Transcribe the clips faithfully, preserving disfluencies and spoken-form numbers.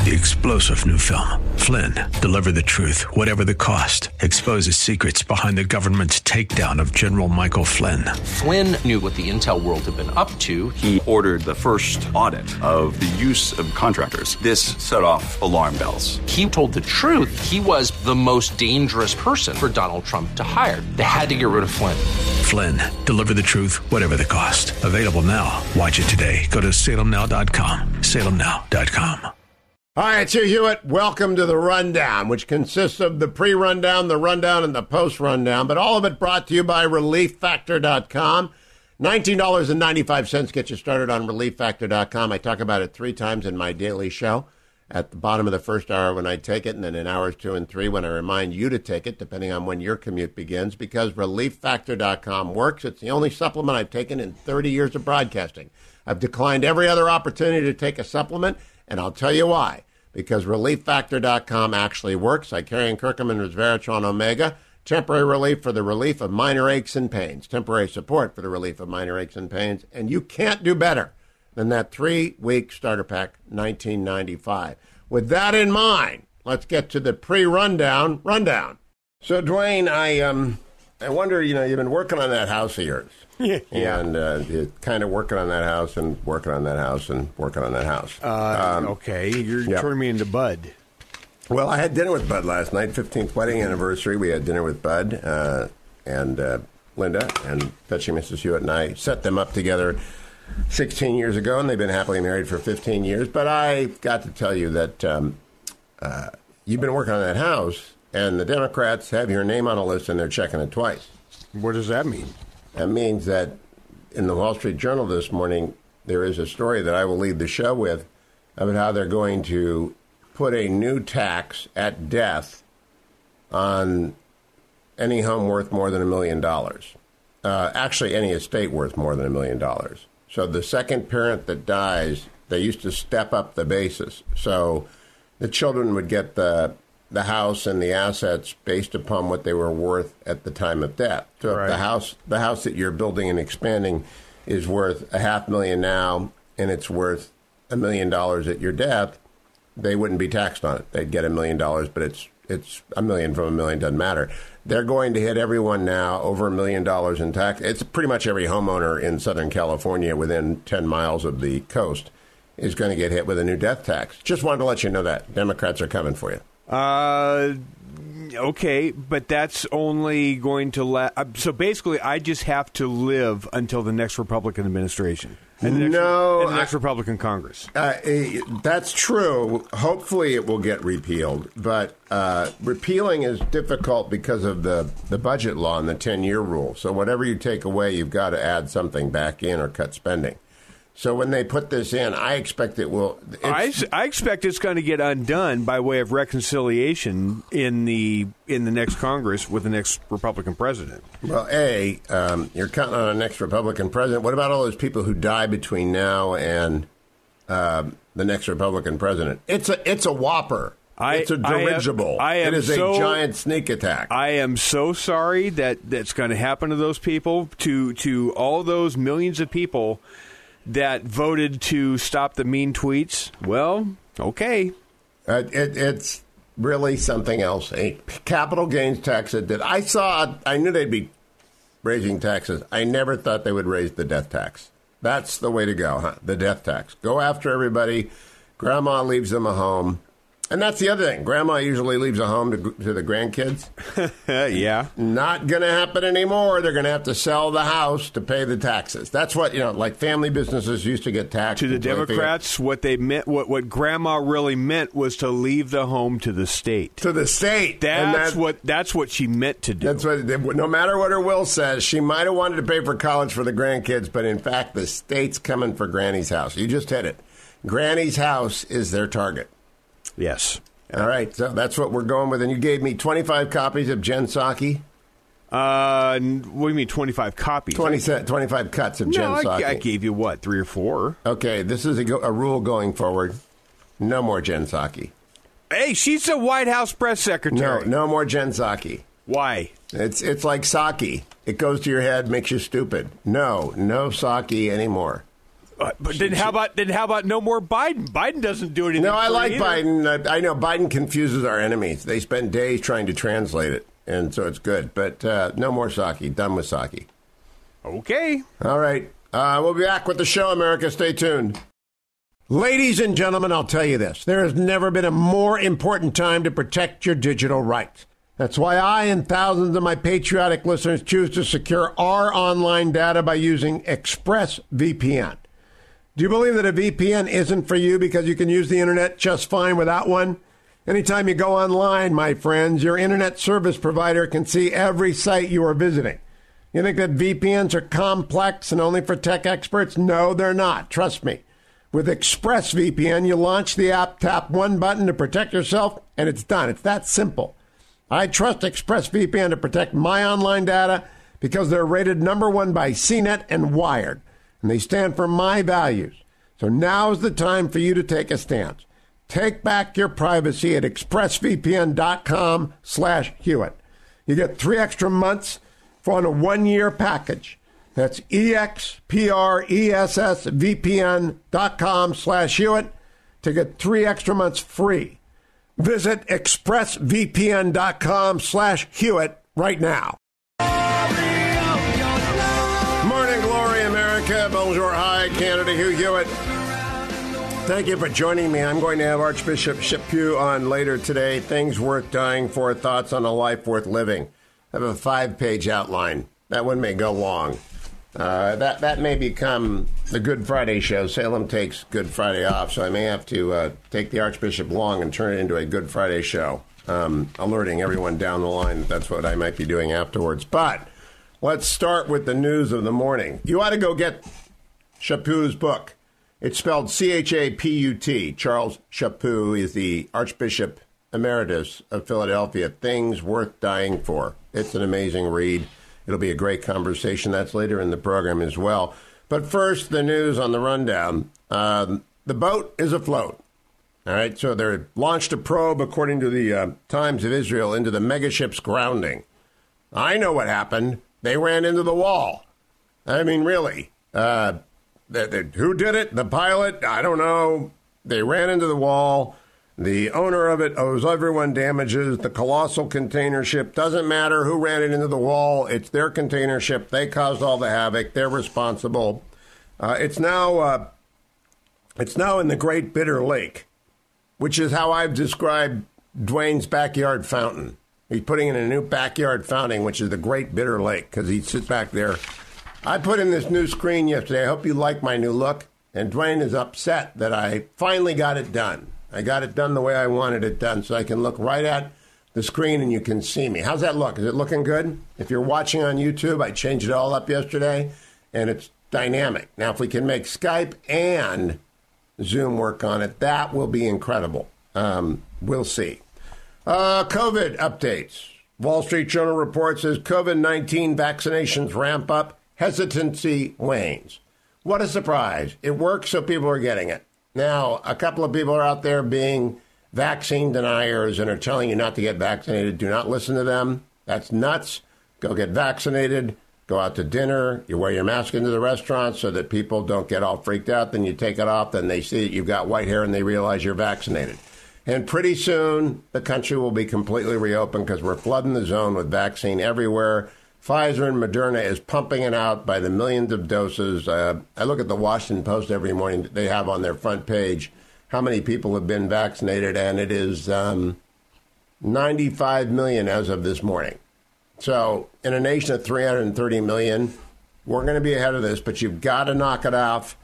The explosive new film, Flynn, deliver the truth, whatever the cost, exposes secrets behind the government's takedown of General Michael Flynn. Flynn knew what the intel world had been up to. He ordered the first audit of the use of contractors. This set off alarm bells. He told the truth. He was the most dangerous person for Donald Trump to hire. They had to get rid of Flynn. Flynn, deliver the truth, whatever the cost. Available now. Watch it today. Go to salem now dot com. salem now dot com. All right, Hugh Hewitt, welcome to the Rundown, which consists of the pre-rundown, the rundown, and the post-rundown, but all of it brought to you by relief factor dot com. nineteen dollars and ninety-five cents gets you started on relief factor dot com. I talk about it three times in my daily show, at the bottom of the first hour when I take it, and then in hours two and three when I remind you to take it, depending on when your commute begins, because relief factor dot com works. It's the only supplement I've taken in thirty years of broadcasting. I've declined every other opportunity to take a supplement, and I'll tell you why. Because relief factor dot com actually works. Icarian Curcumin Resveratrol Omega. Temporary relief for the relief of minor aches and pains. Temporary support for the relief of minor aches and pains. And you can't do better than that three-week starter pack, nineteen ninety-five. With that in mind, let's get to the pre-rundown rundown. So, Dwayne, I um, I wonder, you know, you've been working on that house of yours. Yeah. And uh, you're kind of working on that house and working on that house and working on that house. Uh, um, okay, you're yep. turning me into Bud. Well, I had dinner with Bud last night, fifteenth wedding anniversary. We had dinner with Bud uh, and uh, Linda, and Fetching Missus Hewitt and I set them up together sixteen years ago, and they've been happily married for fifteen years. But I got to tell you that um, uh, you've been working on that house, and the Democrats have your name on a list, and they're checking it twice. What does that mean? That means that in the Wall Street Journal this morning, there is a story that I will lead the show with about how they're going to put a new tax at death on any home worth more than a million dollars. Uh, actually, any estate worth more than a million dollars. So the second parent that dies, they used to step up the basis. So the children would get the the house and the assets based upon what they were worth at the time of death. So right. if the house the house that you're building and expanding is worth a half million now and it's worth a million dollars at your death, they wouldn't be taxed on it. They'd get a million dollars, but it's it's a million from a million, doesn't matter. They're going to hit everyone now over a million dollars in tax. It's pretty much every homeowner in Southern California within ten miles of the coast is going to get hit with a new death tax. Just wanted to let you know that. Democrats are coming for you. Uh, okay, but that's only going to la- So basically, I just have to live until the next Republican administration. And the next, no, and the next I, Republican Congress. Uh, that's true. Hopefully, it will get repealed. But uh, repealing is difficult because of the, the budget law and the ten-year rule. So whatever you take away, you've got to add something back in or cut spending. So when they put this in, I expect it will. I, I expect it's going to get undone by way of reconciliation in the in the next Congress with the next Republican president. Well, A, um, you're counting on a next Republican president. What about all those people who die between now and uh, the next Republican president? It's a it's a whopper. I, it's a dirigible. I am, I am it is so, a giant sneak attack. I am so sorry that that's going to happen to those people, to to all those millions of people that voted to stop the mean tweets. Well, okay. Uh, it, it's really something else. A capital gains tax that did. I saw, I knew they'd be raising taxes. I never thought they would raise the death tax. That's the way to go, huh? The death tax. Go after everybody. Grandma leaves them a home. And that's the other thing. Grandma usually leaves a home to, to the grandkids. Yeah. Not going to happen anymore. They're going to have to sell the house to pay the taxes. That's what, you know, like family businesses used to get taxed. To the Democrats, what they meant, what, what Grandma really meant was to leave the home to the state. To the state. That's that, what that's what she meant to do. That's what. No matter what her will says, she might have wanted to pay for college for the grandkids, but in fact, the state's coming for Granny's house. You just hit it. Granny's house is their target. Yes. All right, so that's what we're going with. And you gave me twenty-five copies of Jen Psaki? Uh, what do you mean, twenty-five copies? twenty, twenty-five cuts of no, Jen Psaki. I, I gave you, what, three or four? Okay, this is a, a rule going forward. No more Jen Psaki. Hey, she's the White House press secretary. No, no more Jen Psaki. Why? It's, it's like sake. It goes to your head, makes you stupid. No, no sake anymore. But then how about then how about no more Biden? Biden doesn't do anything. No, I like either. Biden. I know Biden confuses our enemies. They spend days trying to translate it, and so it's good. But uh, no more Psaki. Done with Psaki. Okay. All right. Uh, we'll be back with the show, America. Stay tuned. Ladies and gentlemen, I'll tell you this. There has never been a more important time to protect your digital rights. That's why I and thousands of my patriotic listeners choose to secure our online data by using ExpressVPN. Do you believe that a V P N isn't for you because you can use the internet just fine without one? Anytime you go online, my friends, your internet service provider can see every site you are visiting. You think that V P Ns are complex and only for tech experts? No, they're not. Trust me. With ExpressVPN, you launch the app, tap one button to protect yourself, and it's done. It's that simple. I trust ExpressVPN to protect my online data because they're rated number one by C net and Wired, and they stand for my values. So now's the time for you to take a stance. Take back your privacy at expressvpn.com slash Hewitt. You get three extra months for on a one-year package. That's expressvpn.com slash Hewitt to get three extra months free. Visit expressvpn.com slash Hewitt right now. Morning glory, America. Bonjour, hi, Canada, Hugh Hewitt. Thank you for joining me. I'm going to have Archbishop Chaput on later today. Things worth dying for, thoughts on a life worth living. I have a five-page outline. That one may go long. Uh, that that may become the Good Friday show. Salem takes Good Friday off, so I may have to uh, take the Archbishop long and turn it into a Good Friday show, um, alerting everyone down the line that that's what I might be doing afterwards. But let's start with the news of the morning. You ought to go get Chaput's book. It's spelled C H A P U T. Charles Chaput is the Archbishop Emeritus of Philadelphia. Things Worth Dying For. It's an amazing read. It'll be a great conversation. That's later in the program as well. But first, the news on the rundown. Um, the boat is afloat. All right, so they launched a probe, according to the uh, Times of Israel, into the megaship's grounding. I know what happened. They ran into the wall. I mean, really. Uh, they, they, who did it? The pilot? I don't know. They ran into the wall. The owner of it owes everyone damages. The colossal container ship, doesn't matter who ran it into the wall. It's their container ship. They caused all the havoc. They're responsible. Uh, it's now uh, it's now in the Great Bitter Lake, which is how I've described Dwayne's backyard fountain. He's putting in a new backyard fountain, which is the Great Bitter Lake, because he sits back there. I put in this new screen yesterday. I hope you like my new look. And Dwayne is upset that I finally got it done. I got it done the way I wanted it done, so I can look right at the screen and you can see me. How's that look? Is it looking good? If you're watching on YouTube, I changed it all up yesterday, and it's dynamic. Now, if we can make Skype and Zoom work on it, that will be incredible. Um, we'll see. Uh, COVID updates. Wall Street Journal reports as COVID nineteen vaccinations ramp up, hesitancy wanes. What a surprise. It works, so people are getting it. Now, a couple of people are out there being vaccine deniers and are telling you not to get vaccinated. Do not listen to them. That's nuts. Go get vaccinated. Go out to dinner. You wear your mask into the restaurant so that people don't get all freaked out. Then you take it off. Then they see that you've got white hair and they realize you're vaccinated. And pretty soon, the country will be completely reopened because we're flooding the zone with vaccine everywhere. Pfizer and Moderna is pumping it out by the millions of doses. Uh, I look at the Washington Post every morning. They have on their front page how many people have been vaccinated, and it is um, ninety-five million as of this morning. So in a nation of three hundred thirty million, we're going to be ahead of this, but you've got to knock it off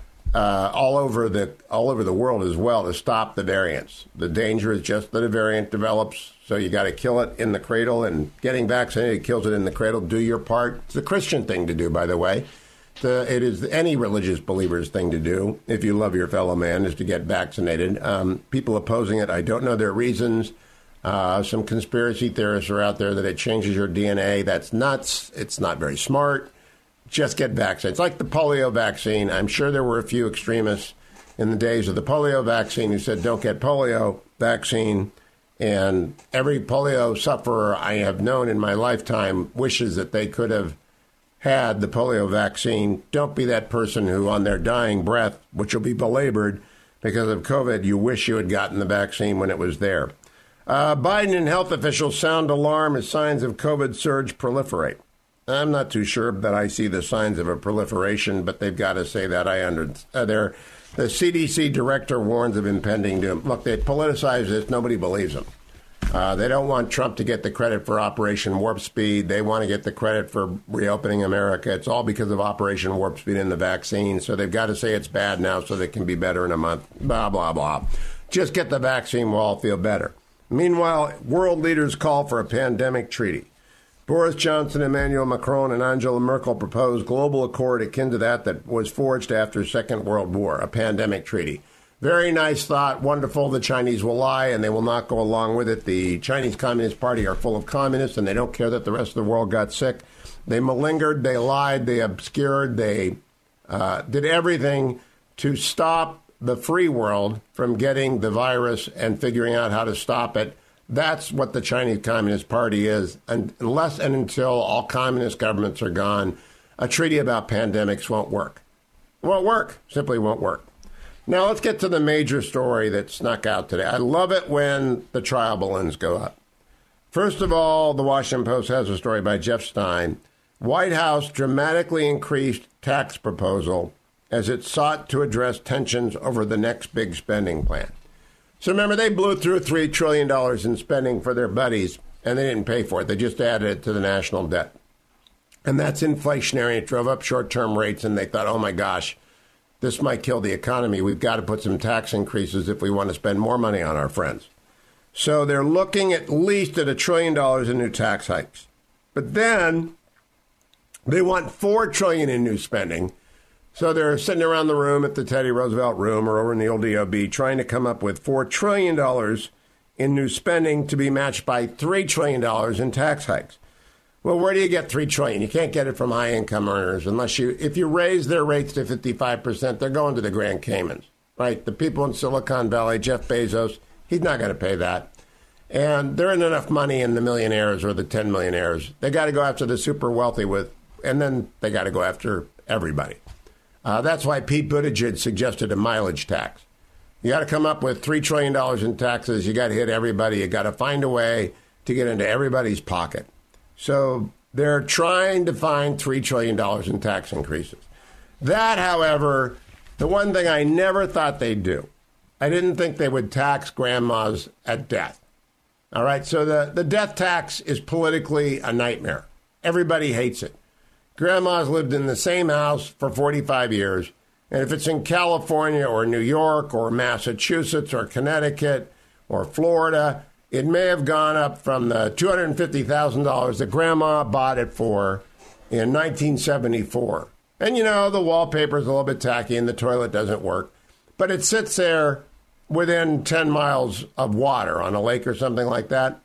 uh, all over the all over the world as well to stop the variants. The danger is just that a variant develops. So you got to kill it in the cradle, and getting vaccinated kills it in the cradle. Do your part. It's the Christian thing to do, by the way. The, it is any religious believer's thing to do, if you love your fellow man, is to get vaccinated. Um, people opposing it, I don't know their reasons. Uh, some conspiracy theorists are out there that it changes your D N A. That's nuts. It's not very smart. Just get vaccinated. It's like the polio vaccine. I'm sure there were a few extremists in the days of the polio vaccine who said, don't get polio vaccine. And every polio sufferer I have known in my lifetime wishes that they could have had the polio vaccine. Don't be that person who, on their dying breath, which will be belabored because of COVID, you wish you had gotten the vaccine when it was there. Uh, Biden and health officials sound alarm as signs of COVID surge proliferate. I'm not too sure that I see the signs of a proliferation, but they've got to say that. I under uh, they're, the C D C director warns of impending doom. Look, they politicize this. Nobody believes them. Uh, they don't want Trump to get the credit for Operation Warp Speed. They want to get the credit for reopening America. It's all because of Operation Warp Speed and the vaccine. So they've got to say it's bad now so they can be better in a month. Blah, blah, blah. Just get the vaccine, we'll all feel better. Meanwhile, world leaders call for a pandemic treaty. Boris Johnson, Emmanuel Macron, and Angela Merkel proposed global accord akin to that that was forged after Second World War, a pandemic treaty. Very nice thought, wonderful. The Chinese will lie, and they will not go along with it. The Chinese Communist Party are full of communists, and they don't care that the rest of the world got sick. They malingered, they lied, they obscured, they uh, did everything to stop the free world from getting the virus and figuring out how to stop it. That's what the Chinese Communist Party is. And unless and until all communist governments are gone, a treaty about pandemics won't work. Won't work. Simply won't work. Now let's get to the major story that snuck out today. I love it when the trial balloons go up. First of all, the Washington Post has a story by Jeff Stein. White House dramatically increased tax proposal as it sought to address tensions over the next big spending plan. So remember, they blew through three trillion dollars in spending for their buddies, and they didn't pay for it. They just added it to the national debt. And that's inflationary. It drove up short-term rates, and they thought, oh, my gosh, this might kill the economy. We've got to put some tax increases if we want to spend more money on our friends. So they're looking at least at a trillion dollars in new tax hikes. But then they want four trillion dollars in new spending. So they're sitting around the room at the Teddy Roosevelt Room or over in the old D O B trying to come up with four trillion dollars in new spending to be matched by three trillion dollars in tax hikes. Well, where do you get three trillion dollars? You can't get it from high-income earners unless you, if you raise their rates to fifty-five percent, they're going to the Grand Caymans, right? The people in Silicon Valley, Jeff Bezos, he's not going to pay that. And there isn't enough money in the millionaires or the ten millionaires. They got to go after the super wealthy with, and then they got to go after everybody. Uh, that's why Pete Buttigieg suggested a mileage tax. You got to come up with three trillion dollars in taxes. You got to hit everybody. You got to find a way to get into everybody's pocket. So they're trying to find three trillion dollars in tax increases. That, however, the one thing I never thought they'd do, I didn't think they would tax grandmas at death. All right, so the, the death tax is politically a nightmare. Everybody hates it. Grandma's lived in the same house for forty-five years, and if it's in California or New York or Massachusetts or Connecticut or Florida, it may have gone up from the two hundred fifty thousand dollars that Grandma bought it for in nineteen seventy-four. And, you know, the wallpaper's a little bit tacky and the toilet doesn't work, but it sits there within ten miles of water on a lake or something like that,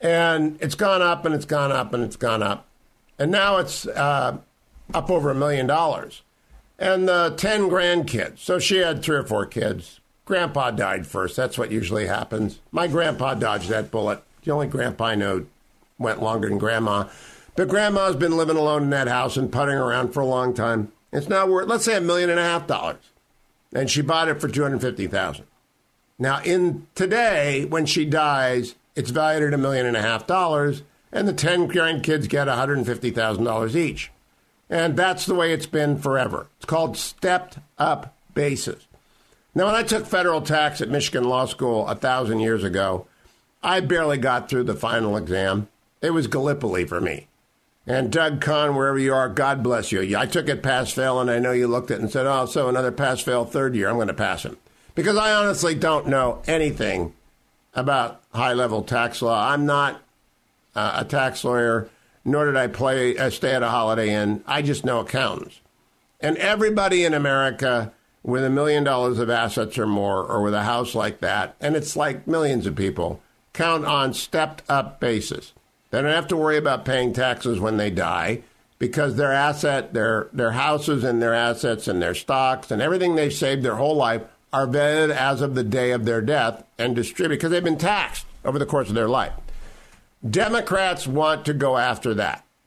and it's gone up and it's gone up and it's gone up. And now it's uh, up over a million dollars. And the ten grandkids. So she had three or four kids. Grandpa died first. That's what usually happens. My grandpa dodged that bullet. The only grandpa I know went longer than Grandma. But Grandma's been living alone in that house and putting around for a long time. It's now worth, let's say, a million and a half dollars. And she bought it for two hundred fifty thousand dollars. Now, in today, when she dies, it's valued at a million and a half dollars. And the ten grandkids get one hundred fifty thousand dollars each. And that's the way it's been forever. It's called stepped-up basis. Now, when I took federal tax at Michigan Law School a thousand years ago, I barely got through the final exam. It was Gallipoli for me. And Doug Kahn, wherever you are, God bless you. I took it pass-fail, and I know you looked at it and said, oh, so another pass-fail third year, I'm going to pass him. Because I honestly don't know anything about high-level tax law. I'm not Uh, a tax lawyer, nor did I play uh, stay at a Holiday Inn. I just know accountants. And everybody in America with a million dollars of assets or more, or with a house like that, and it's like millions of people, count on stepped-up basis. They don't have to worry about paying taxes when they die because their asset, their their houses and their assets and their stocks and everything they've saved their whole life are valued as of the day of their death and distributed because they've been taxed over the course of their life. Democrats want to go after that.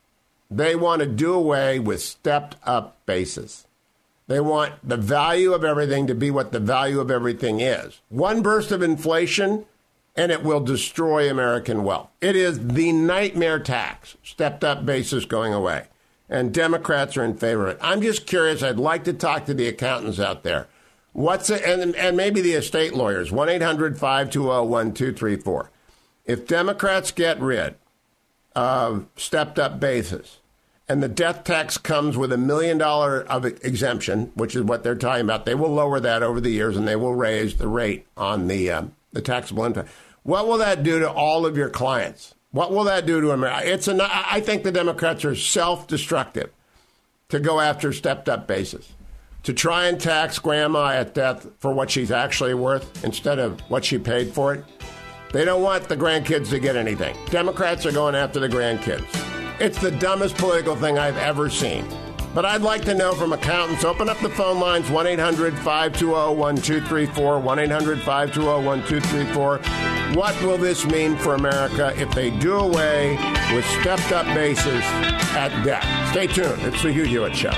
They want to do away with stepped-up basis. They want the value of everything to be what the value of everything is. One burst of inflation, and it will destroy American wealth. It is the nightmare tax, stepped-up basis going away. And Democrats are in favor of it. I'm just curious. I'd like to talk to the accountants out there. What's it, and, and maybe the estate lawyers, one eight hundred five two zero one two three four. If Democrats get rid of stepped-up basis, and the death tax comes with a million dollar of exemption, which is what they're talking about, they will lower that over the years, and they will raise the rate on the um, the taxable income. What will that do to all of your clients? What will that do to America? It's an, I think the Democrats are self-destructive to go after stepped-up basis, to try and tax grandma at death for what she's actually worth instead of what she paid for it. They don't want the grandkids to get anything. Democrats are going after the grandkids. It's the dumbest political thing I've ever seen. But I'd like to know from accountants. Open up the phone lines, one eight hundred five two zero one two three four, one eight hundred five two zero one two three four. What will this mean for America if they do away with stepped-up basis at death? Stay tuned. It's the Hugh Hewitt Show.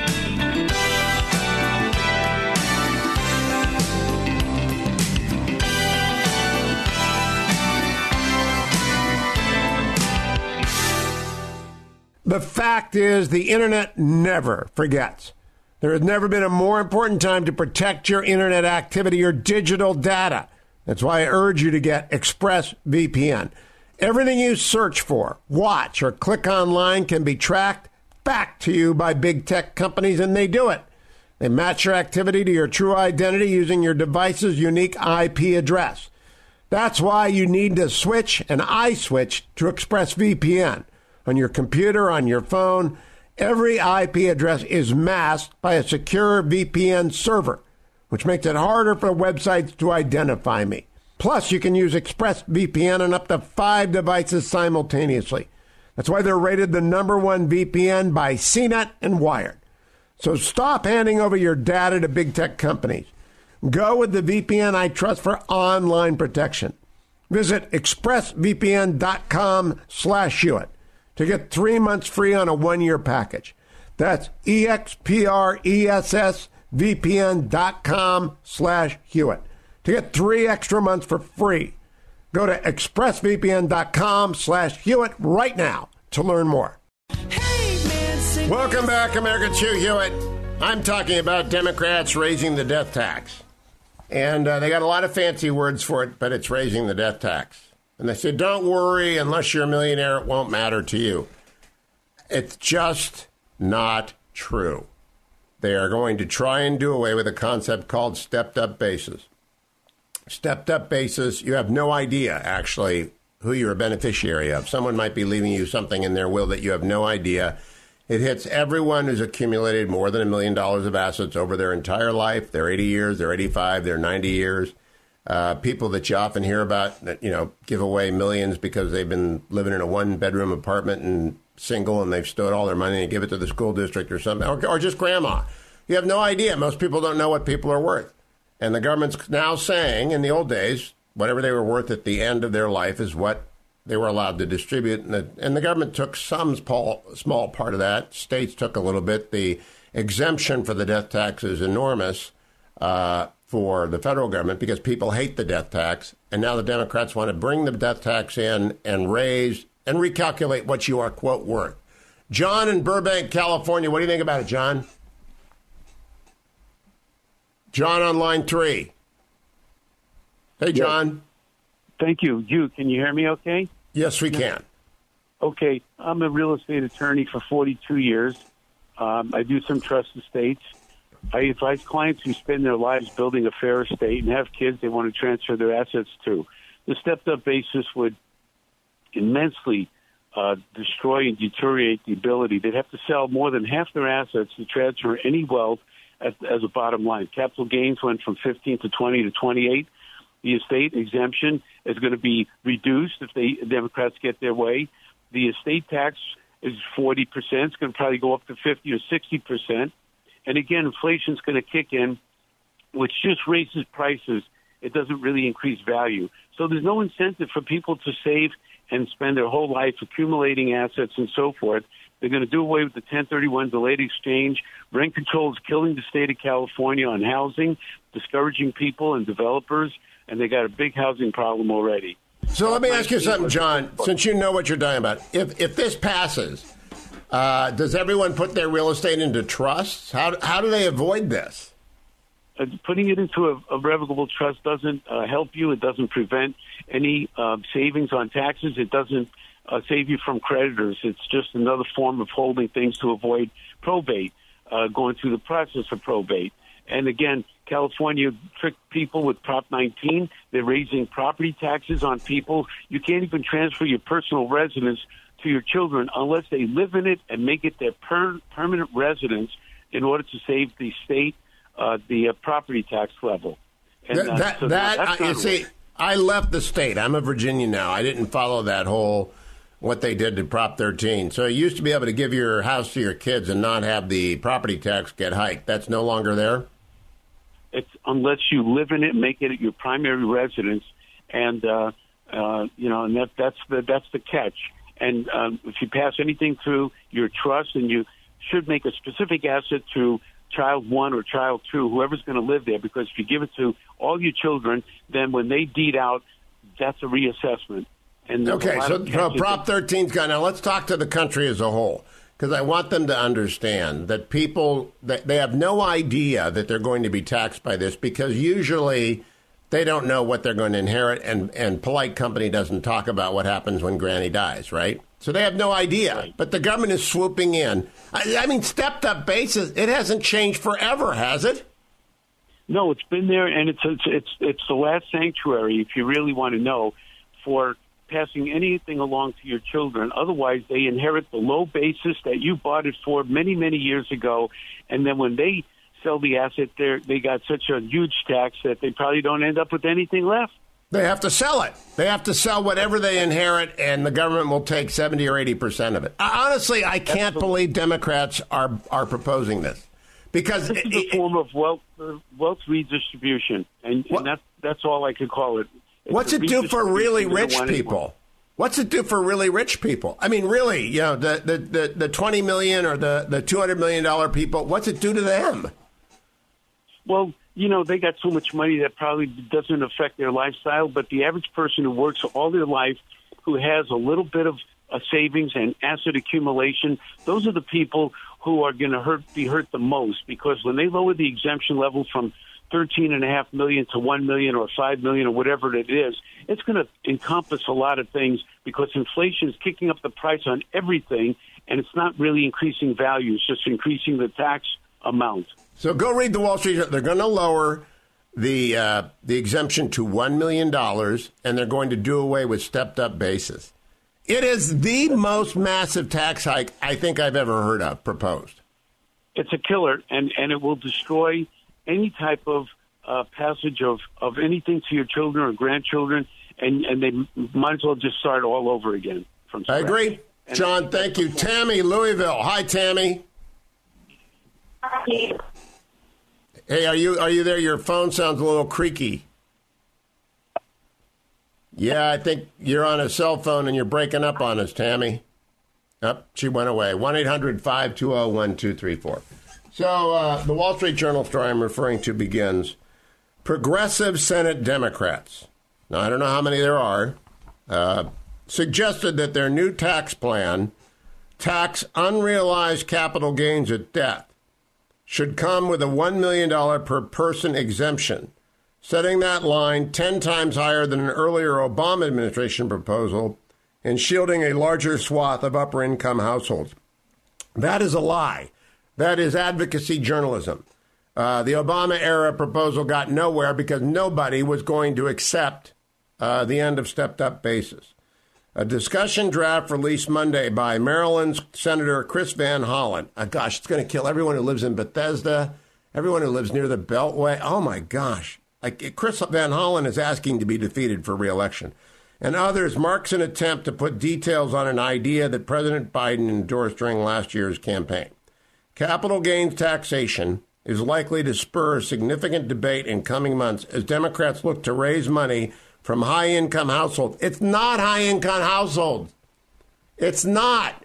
The fact is, the internet never forgets. There has never been a more important time to protect your internet activity, your digital data. That's why I urge you to get ExpressVPN. Everything you search for, watch, or click online can be tracked back to you by big tech companies, and they do it. They match your activity to your true identity using your device's unique I P address. That's why you need to switch, and I switched to ExpressVPN. On your computer, on your phone, every I P address is masked by a secure V P N server, which makes it harder for websites to identify me. Plus, you can use ExpressVPN on up to five devices simultaneously. That's why they're rated the number one V P N by C net and Wired. So stop handing over your data to big tech companies. Go with the V P N I trust for online protection. Visit expressvpn.com slash Hewitt to get three months free on a one-year package. That's expressvpn.com slash Hewitt to get three extra months for free. Go to expressvpn.com slash Hewitt right now to learn more. Hey man, Welcome back, America. It's Hugh Hewitt. I'm talking about Democrats raising the death tax. And uh, they got a lot of fancy words for it, but it's raising the death tax. And they said, don't worry, unless you're a millionaire, it won't matter to you. It's just not true. They are going to try and do away with a concept called stepped-up basis. Stepped-up basis, you have no idea, actually, who you're a beneficiary of. Someone might be leaving you something in their will that you have no idea. It hits everyone who's accumulated more than a million dollars of assets over their entire life. They're eighty years, they're eighty-five, they're ninety years. Uh, people that you often hear about that, you know, give away millions because they've been living in a one-bedroom apartment and single and they've stowed all their money and give it to the school district or something, or, or just grandma. You have no idea. Most people don't know what people are worth. And the government's now saying, in the old days, whatever they were worth at the end of their life is what they were allowed to distribute. And the, and the government took some small, small part of that. States took a little bit. The exemption for the death tax is enormous. Uh, for the federal government because people hate the death tax. And now the Democrats want to bring the death tax in and raise and recalculate what you are, quote, worth. John in Burbank, California. What do you think about it, John? John on line three. Hey, John. Yes. Thank you. You, can you hear me okay? Yes, we can. Okay. I'm a real estate attorney for forty-two years. Um, I do some trust estates. I advise clients who spend their lives building a fair estate and have kids they want to transfer their assets to. The stepped-up basis would immensely uh, destroy and deteriorate the ability. They'd have to sell more than half their assets to transfer any wealth as, as a bottom line. Capital gains went from fifteen to twenty to twenty-eight. The estate exemption is going to be reduced if the Democrats get their way. The estate tax is forty percent. It's going to probably go up to fifty or sixty percent. And again, inflation's going to kick in, which just raises prices. It doesn't really increase value. So there's no incentive for people to save and spend their whole life accumulating assets and so forth. They're going to do away with the ten thirty-one delayed exchange. Rent control is killing the state of California on housing, discouraging people and developers, and they got a big housing problem already. So let me ask you something, John, since you know what you're talking about. If if this passes, uh, does everyone put their real estate into trusts? How, how do they avoid this? Uh, putting it into a, a revocable trust doesn't uh, help you. It doesn't prevent any uh, savings on taxes. It doesn't uh, save you from creditors. It's just another form of holding things to avoid probate, uh, going through the process of probate. And again, California tricked people with Prop nineteen. They're raising property taxes on people. You can't even transfer your personal residence to your children unless they live in it and make it their per- permanent residence in order to save the state uh, the uh, property tax level. And, that, uh, that, so that that's I, you see, I left the state. I'm a Virginia now. I didn't follow that whole what they did to Prop thirteen. So you used to be able to give your house to your kids and not have the property tax get hiked. That's no longer there? It's unless you live in it, make it your primary residence, and uh, uh, you know, and that that's the that's the catch. And um, if you pass anything through your trust, and you should make a specific asset to child one or child two, whoever's going to live there, because if you give it to all your children, then when they deed out, that's a reassessment. And okay, so, so Prop thirteen's gone. Now let's talk to the country as a whole, because I want them to understand that people, that they have no idea that they're going to be taxed by this, because usually they don't know what they're going to inherit, and, and polite company doesn't talk about what happens when Granny dies, right? So they have no idea. Right. But the government is swooping in. I, I mean, stepped-up basis, it hasn't changed forever, has it? No, it's been there, and it's it's it's, it's the last sanctuary, if you really want to know, for passing anything along to your children. Otherwise, they inherit the low basis that you bought it for many, many years ago. And then when they sell the asset, there they got such a huge tax that they probably don't end up with anything left. They have to sell it. They have to sell whatever they inherit, and the government will take seventy or eighty percent of it. Honestly, I can't Absolutely. believe Democrats are are proposing this. Because this is a form of wealth uh, wealth redistribution, and, and that's, that's all I could call it. It's What's it do for really rich people? What's it do for really rich people? I mean, really, you know, the the, the, the twenty million dollars or the, the two hundred million dollars people, what's it do to them? Well, you know, they got so much money that probably doesn't affect their lifestyle, but the average person who works all their life, who has a little bit of a savings and asset accumulation, those are the people who are going to hurt be hurt the most, because when they lower the exemption level from thirteen and a half million to one million or five million or whatever it is, it's going to encompass a lot of things, because inflation is kicking up the price on everything, and it's not really increasing value. It's just increasing the tax amount. So go read the Wall Street Journal. They're going to lower the uh, the exemption to one million dollars, and they're going to do away with stepped-up basis. It is the most massive tax hike I think I've ever heard of proposed. It's a killer, and, and it will destroy any type of uh, passage of, of anything to your children or grandchildren, and, and they might as well just start all over again from scratch. I agree. And John, thank you. Tammy, Louisville. Hi, Tammy. Hi. Hey, are you are you there? Your phone sounds a little creaky. Yeah, I think you're on a cell phone and you're breaking up on us, Tammy. Up, oh, she went away. one eight hundred five two zero one two three four. So uh, the Wall Street Journal story I'm referring to begins, progressive Senate Democrats, now I don't know how many there are, uh, suggested that their new tax plan, tax unrealized capital gains at death, should come with a one million dollars per person exemption, setting that line ten times higher than an earlier Obama administration proposal and shielding a larger swath of upper-income households. That is a lie. That is advocacy journalism. Uh, the Obama-era proposal got nowhere because nobody was going to accept uh, the end of stepped-up basis. A discussion draft released Monday by Maryland's Senator Chris Van Hollen. Uh, gosh, it's going to kill everyone who lives in Bethesda, everyone who lives near the Beltway. Oh, my gosh. Like Chris Van Hollen is asking to be defeated for re-election. And others marks an attempt to put details on an idea that President Biden endorsed during last year's campaign. Capital gains taxation is likely to spur significant debate in coming months as Democrats look to raise money from high-income households. It's not high-income households. It's not.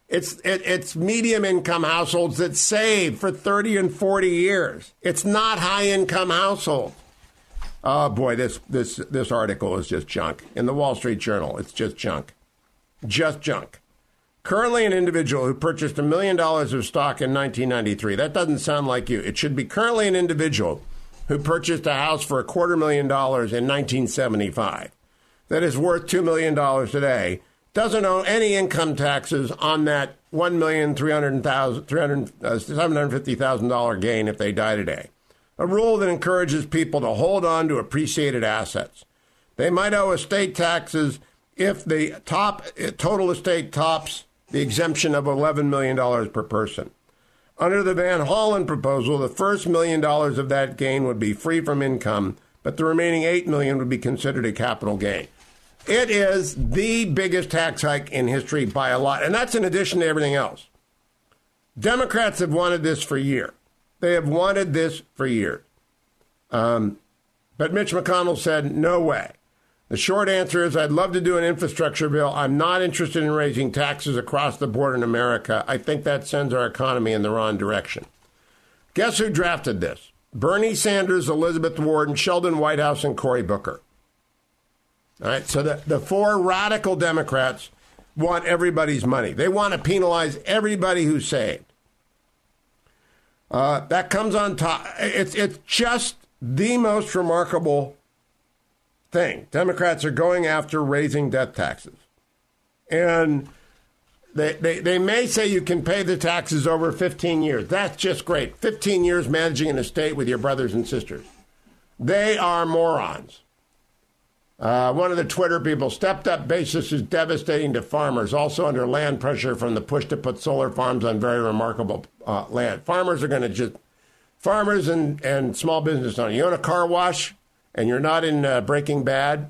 It's it, it's medium income households that save for thirty and forty years. It's not high income households. Oh boy, this this this article is just junk. In the Wall Street Journal, it's just junk. Just junk. Currently an individual who purchased a million dollars of stock in nineteen ninety-three. That doesn't sound like you. It should be currently an individual who purchased a house for a quarter million dollars in nineteen seventy-five. That is worth two million dollars today. Doesn't owe any income taxes on that one million three hundred thousand dollars, seven hundred fifty thousand dollars gain if they die today. A rule that encourages people to hold on to appreciated assets. They might owe estate taxes if the top total estate tops the exemption of eleven million dollars per person. Under the Van Hollen proposal, the first million dollars of that gain would be free from income, but the remaining eight million dollars would be considered a capital gain. It is the biggest tax hike in history by a lot, and that's in addition to everything else. Democrats have wanted this for years. They have wanted this for years. Um, but Mitch McConnell said, no way. The short answer is I'd love to do an infrastructure bill. I'm not interested in raising taxes across the board in America. I think that sends our economy in the wrong direction. Guess who drafted this? Bernie Sanders, Elizabeth Warren, Sheldon Whitehouse, and Cory Booker. All right, so the, the four radical Democrats want everybody's money. They want to penalize everybody who saved. Uh, that comes on top. It's, it's just the most remarkable thing. Democrats are going after raising death taxes. And they, they, they may say you can pay the taxes over fifteen years. That's just great. fifteen years managing an estate with your brothers and sisters. They are morons. Uh, one of the Twitter people, stepped up basis is devastating to farmers, also under land pressure from the push to put solar farms on very remarkable uh, land. Farmers are going to just, farmers and, and small business owners. You own a car wash and you're not in uh, Breaking Bad.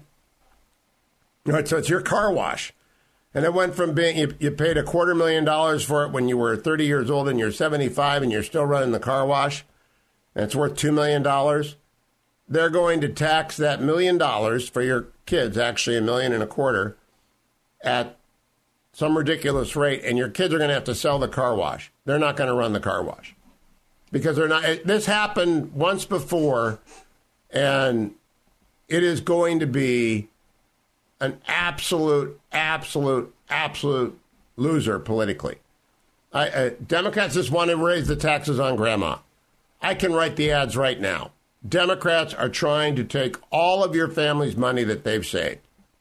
Right, so it's your car wash. And it went from being, you, you paid a quarter million dollars for it when you were thirty years old and you're seventy-five and you're still running the car wash. And it's worth two million dollars. They're going to tax that million dollars for your kids, actually a million and a quarter, at some ridiculous rate, and your kids are going to have to sell the car wash. They're not going to run the car wash because they're not. This happened once before, and it is going to be an absolute, absolute, absolute loser politically. I, uh, Democrats just want to raise the taxes on grandma. I can write the ads right now. Democrats are trying to take all of your family's money that they've saved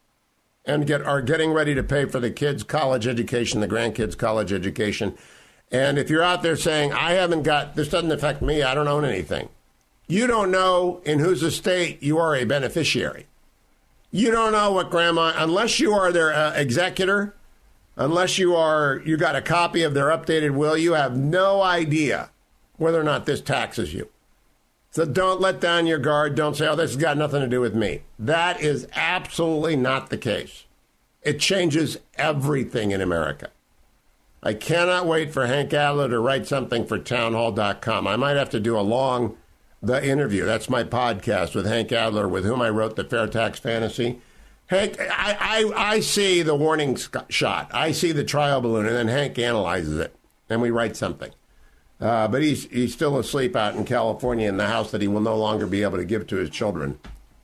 and get are getting ready to pay for the kids' college education, the grandkids' college education. And if you're out there saying, I haven't got, this doesn't affect me, I don't own anything. You don't know in whose estate you are a beneficiary. You don't know what grandma, unless you are their uh, executor, unless you are, you got a copy of their updated will, you have no idea whether or not this taxes you. So don't let down your guard. Don't say, oh, this has got nothing to do with me. That is absolutely not the case. It changes everything in America. I cannot wait for Hank Adler to write something for town hall dot com. I might have to do a long the interview. That's my podcast with Hank Adler, with whom I wrote the Fair Tax Fantasy. Hank, I, I, I see the warning shot. I see the trial balloon, and then Hank analyzes it, and we write something. Uh, but he's he's still asleep out in California in the house that he will no longer be able to give to his children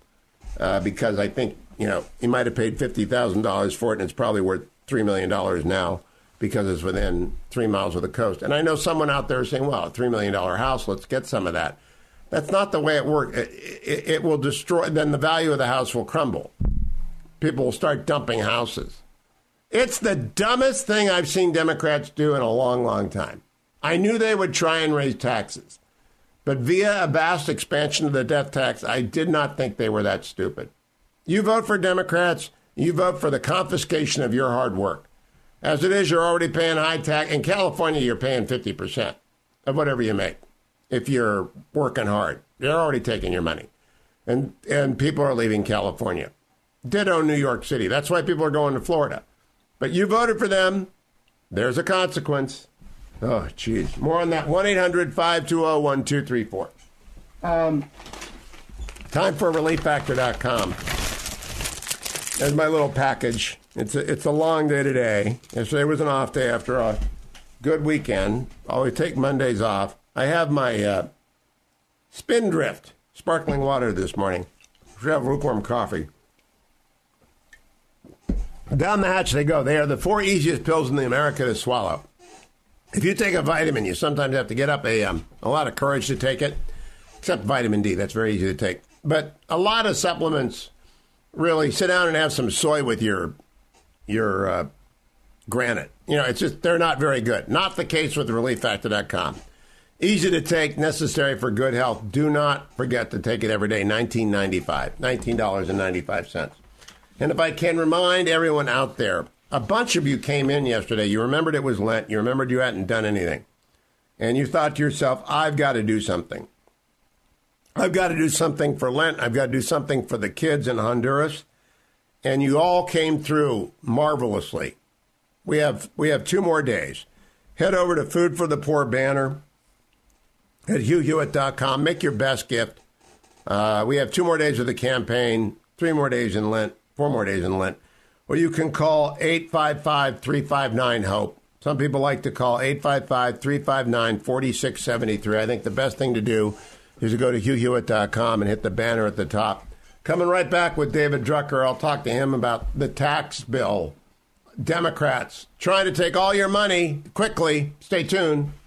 uh, because I think, you know, he might have paid fifty thousand dollars for it, and it's probably worth three million dollars now because it's within three miles of the coast. And I know someone out there saying, well, a three million dollars house, let's get some of that. That's not the way it works. It, it, it will destroy, then the value of the house will crumble. People will start dumping houses. It's the dumbest thing I've seen Democrats do in a long, long time. I knew they would try and raise taxes, but via a vast expansion of the death tax, I did not think they were that stupid. You vote for Democrats, you vote for the confiscation of your hard work. As it is, you're already paying high tax. In California, you're paying fifty percent of whatever you make if you're working hard. They're already taking your money. And, and people are leaving California. Ditto New York City. That's why people are going to Florida. But you voted for them. There's a consequence. Oh, geez. More on that. one eight hundred five two zero one two three four. Um, time for relief factor dot com. There's my little package. It's a, it's a long day today. Yesterday was an off day after a good weekend. Always take Mondays off. I have my uh, Spindrift sparkling water this morning. We have lukewarm coffee. Down the hatch they go. They are the four easiest pills in the America to swallow. If you take a vitamin, you sometimes have to get up a um, a lot of courage to take it, except vitamin D. That's very easy to take. But a lot of supplements, really, sit down and have some soy with your your uh, granite. You know, it's just, they're not very good. Not the case with relief factor dot com. Easy to take, necessary for good health. Do not forget to take it every day. nineteen ninety-five, nineteen dollars and ninety-five cents. And if I can remind everyone out there, a bunch of you came in yesterday. You remembered it was Lent. You remembered you hadn't done anything. And you thought to yourself, I've got to do something. I've got to do something for Lent. I've got to do something for the kids in Honduras. And you all came through marvelously. We have we have two more days. Head over to Food for the Poor banner at hugh hewitt dot com. Make your best gift. Uh, we have two more days of the campaign, three more days in Lent, four more days in Lent. Or you can call eight five five, three five nine, HOPE. Some people like to call eight five five, three five nine, four six seven three. I think the best thing to do is to go to hugh hewitt dot com and hit the banner at the top. Coming right back with David Drucker. I'll talk to him about the tax bill. Democrats trying to take all your money quickly. Stay tuned.